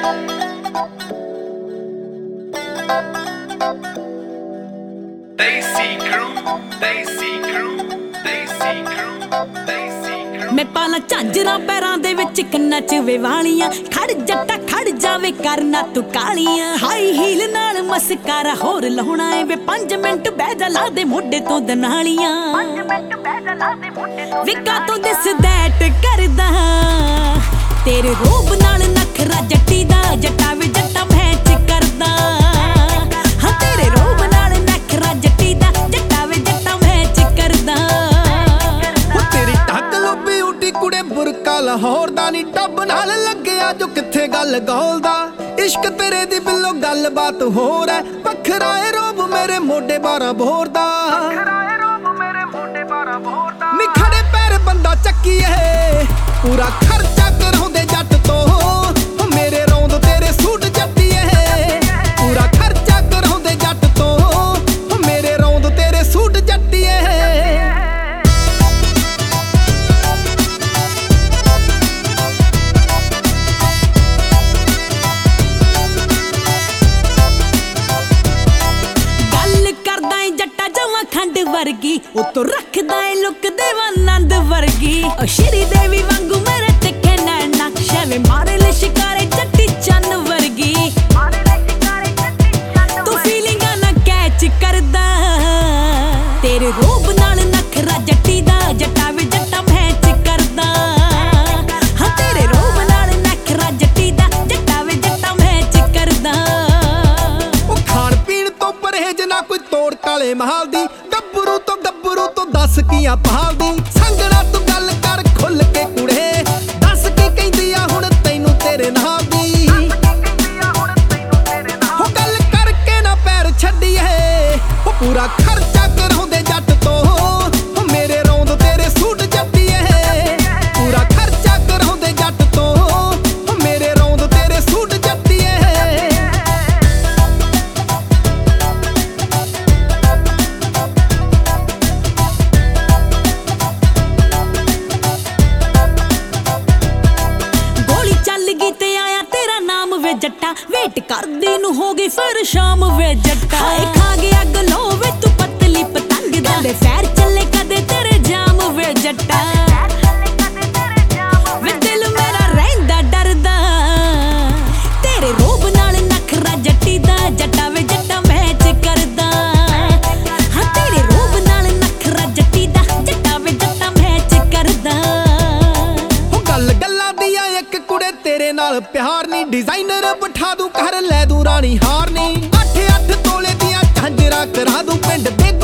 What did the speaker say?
मैं पाला झांजरा पैरां दे विच कन्नां च वे वालियां खड़ जट्टा खड़ जावे करना तू कालियां हाई हील नाल मस्कारा होर लाउणा ए वे 5 मिंट बह जा ला दे मोढे तो दनालियां विका तो दिस दैट करदा तेरे रूप नाल नखरा जट्टी दा जट्टा वे जट्टा मैच करदा हां तेरे रूप नाल नखरा जट्टी दा जट्टा वे जट्टा मैच करदा कुड़े बुरका लाहौर दा नी टब नाल लग्या जो किथे गल गौलदा इश्क तेरे दी बिल्लो गल बात होर है वखरा ए रोब मेरे मोढे 12 बोर दा नी खड़े पैर बंदा चक्कीए पूरा खर्चा कराउंदे जट तो मेरे रौंद तेरे सूट जट्टीए पूरा खर्चा कराउंदे जट तो मेरे रौंद तेरे सूट जट्टीए खंड वर्गी उतो रखदा है लुक देवानंद वर्गी श्री देवी वांगू मेरे तिखे नैना शैवे मारे ले शिकारे जट्टी चन्न वर्गी तू फीलिंगा ना कैच करदा तेरे रूप नाल नखरा जट्टी दा जट्टा वे जट्टा मैच करदा हां तेरे रूप नाल नखरा जट्टी दा जट्टा वे जट्टा मैच करदा ओ खान पीण तो परहेज ना कोई तोड़ काले महल दी गब्बरू तो दस कियां भालदी संगना तू गल कर खुल के कुड़े दस की कहंदी आ हुण तैनू तेरे नाल दी हो गल करके ना पैर छड्डीए हो पूरा खर्चा कराउंदे जट तो मेरे रौंद तेरे सूट जट्टीए पूरा खर्चा कराउंदे जट तो मेरे रौंद तेरे सूट जट्टीए जट्टा वेट करदी नू हो गई फिर शाम वे जट्टा खा गया गलो वे तू पतली पतंग दा फैर चले कदे तेरे जाम वे जट्टा वे दिल मेरा रहिंदा डरदा तेरे रूप नाल नखरा जट्टी दा जट्टा वे जट्टा मैच करदा हां तेरे रूप नाल नखरा जट्टी दा जट्टा वे जट्टा मैच करदा हो गल गल्लां दी एक कुड़े तेरे नाल प्यार नी डिजाइनर बिठा दूं घर लै दूं रानी हार नी 8-8 तोले दियां झांजरा करा दूं पिंड